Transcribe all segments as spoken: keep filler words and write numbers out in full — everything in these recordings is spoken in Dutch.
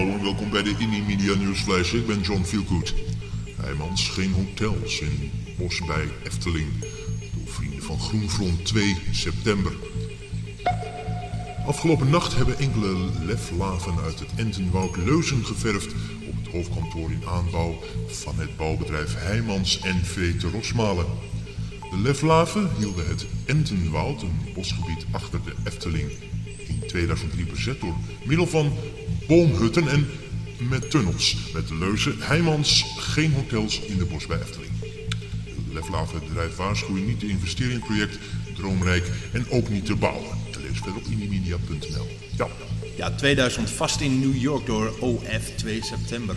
hallo en welkom bij de Indie Media Newsflash. Ik ben John Feelgood. Heijmans geen hotels in Bos bij Efteling. Door vrienden van Groenfront twee september. Afgelopen nacht hebben enkele leflaven uit het Entenwoud leuzen geverfd op het hoofdkantoor in aanbouw van het bouwbedrijf Heijmans N V te Rosmalen. De leflaven hielden het Entenwoud, een bosgebied achter de Efteling, in tweeduizend drie bezet door middel van boomhutten en met tunnels. Met de leuze Heijmans geen hotels in de Bos bij Efteling. De leflavenbedrijf waarschuwen niet te investeren in het project Droomrijk en ook niet te bouwen. Lees verder op indiemedia punt n l. Ja. Ja, tweeduizend vast in New York door O F twee september.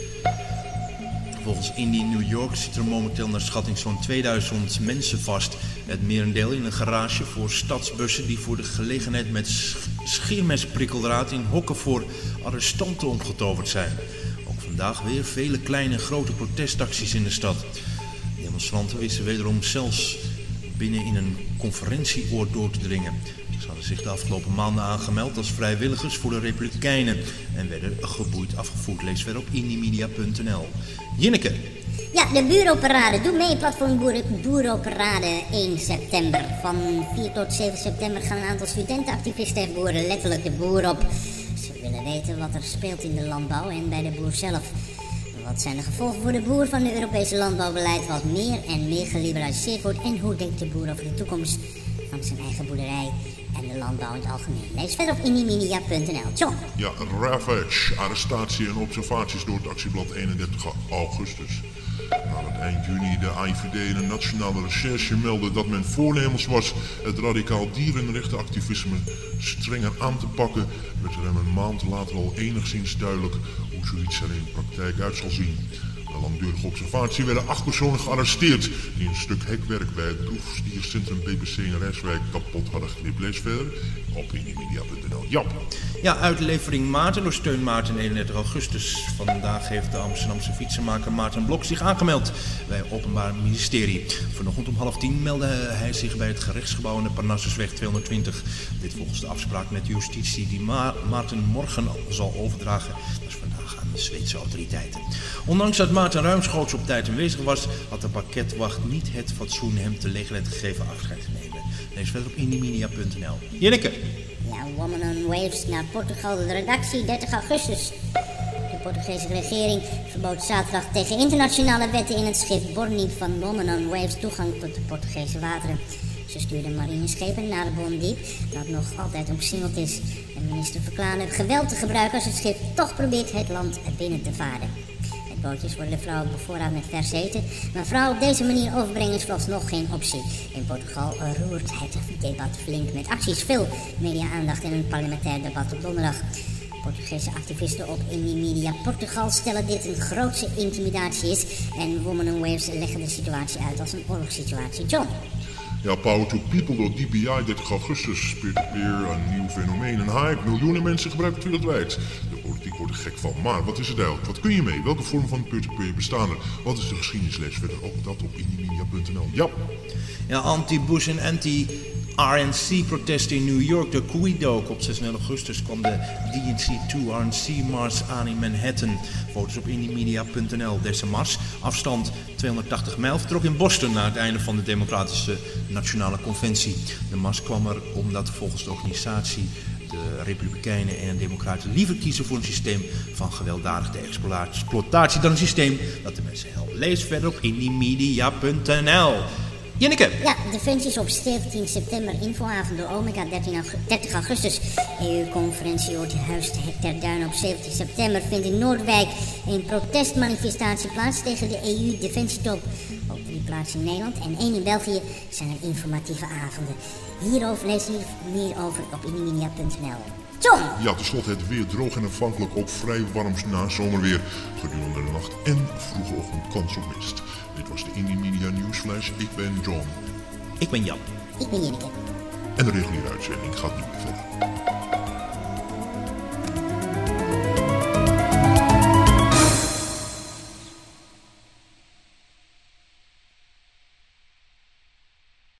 Volgens Indie New York zitten er momenteel naar schatting zo'n tweeduizend mensen vast. Het merendeel in een garage voor stadsbussen die voor de gelegenheid met scheermesprikkeldraad in hokken voor arrestanten omgetoverd zijn. Ook vandaag weer vele kleine en grote protestacties in de stad. Demonstranten wisten wederom zelfs binnen in een conferentieoord door te dringen. Ze hadden zich de afgelopen maanden aangemeld als vrijwilligers voor de Republikeinen en werden geboeid afgevoerd. Lees verder op indiemedia punt n l. Jinneke. Ja, de buuroparade. Doe mee, platform Buuroparade één september. Van vier tot zeven september gaan een aantal studentenactivisten en boeren letterlijk de boer op. Ze willen weten wat er speelt in de landbouw en bij de boer zelf. Wat zijn de gevolgen voor de boer van het Europese landbouwbeleid, wat meer en meer geliberaliseerd wordt, en hoe denkt de boer over de toekomst van zijn eigen boerderij en de landbouw in het algemeen. Lees verder op indiemedia punt n l. John. Ja, Ravage, arrestatie en observaties door het actieblad eenendertig augustus. Nadat eind juni de A I V D en de Nationale Recherche meldde dat men voornemens was het radicaal dierenrechtenactivisme strenger aan te pakken, werd er hem een maand later al enigszins duidelijk hoe zoiets er in de praktijk uit zal zien. Na langdurige observatie werden acht personen gearresteerd die een stuk hekwerk bij het proefdiercentrum B B C in Rijswijk kapot hadden geknipt. Lees verder op indiemedia punt n l. Ja. Ja, uitlevering Maarten door Steun Maarten eenendertig augustus. Vandaag heeft de Amsterdamse fietsenmaker Maarten Blok zich aangemeld bij het Openbaar Ministerie. Vanochtend om half tien meldde hij zich bij het gerechtsgebouw in de Parnassusweg tweehonderdtwintig. Dit volgens de afspraak met justitie die Ma- Maarten morgen zal overdragen. Dat is vandaag aan de Zweedse autoriteiten. Ondanks dat Maarten ruimschoots op tijd aanwezig was, had de pakketwacht niet het fatsoen hem te gelegenheid gegeven afscheid te nemen. Lees verder op indiemedia punt n l. Jinneke. Ja, Woman on Waves naar Portugal. De redactie dertig augustus. De Portugese regering verbood zaterdag tegen internationale wetten in het schip Borni van Woman on Waves toegang tot de Portugese wateren. Ze stuurden marineschepen naar de Bondiep, dat nog altijd omsingeld is. De minister verklaarde geweld te gebruiken als het schip toch probeert het land binnen te varen. Met bootjes worden de vrouwen bevoorraad met vers eten, maar vrouwen op deze manier overbrengen is vooralsnog geen optie. In Portugal roert het debat flink met acties, veel media-aandacht en een parlementair debat op donderdag. Portugese activisten op Indiemedia Portugal stellen dit een grootse intimidatie is en Women on Waves leggen de situatie uit als een oorlogssituatie. John. Ja, Power to People door D B I dertig augustus speelt weer een nieuw fenomeen, een hype. Miljoenen mensen gebruiken het wereldwijd. De politiek wordt er gek van. Maar wat is het eigenlijk? Wat kun je mee? Welke vorm van peer-to-peer bestaan er? Wat is de geschiedenisles? Verder ook dat op indiemedia punt n l. Ja. Ja, anti-Bush en anti-R N C-protesten in New York. De Cuido. Op zesentwintig augustus kwam de D N C twee R N C-mars aan in Manhattan. Foto's op indiemedia punt n l. Deze mars, afstand tweehonderdtachtig mijl, vertrok in Boston na het einde van de Democratische Nationale Conventie. De mars kwam er omdat volgens de organisatie de Republikeinen en de Democraten liever kiezen voor een systeem van gewelddadige exploitatie dan een systeem dat de mensen helpt. Lees verder op indiemedia punt n l. Jinneke. Ja, Defensie is op zeventien september infoavond door Omega, dertig augustus. E U-conferentie Huis ter Duin op zeventien september vindt in Noordwijk een protestmanifestatie plaats tegen de E U-defensietop. Op drie plaatsen in Nederland en één in België zijn er informatieve avonden. Hierover lees je meer over op indiemedia punt n l. John! Ja, tenslotte het weer droog en afhankelijk op vrij warm nazomerweer. Gedurende de nacht en vroege ochtend kans op mist. Dit was de Indie Media Newsflash. Ik ben John. Ik ben Jan. Ik ben Jinneke. En de reguliere uitzending gaat nu weer verder.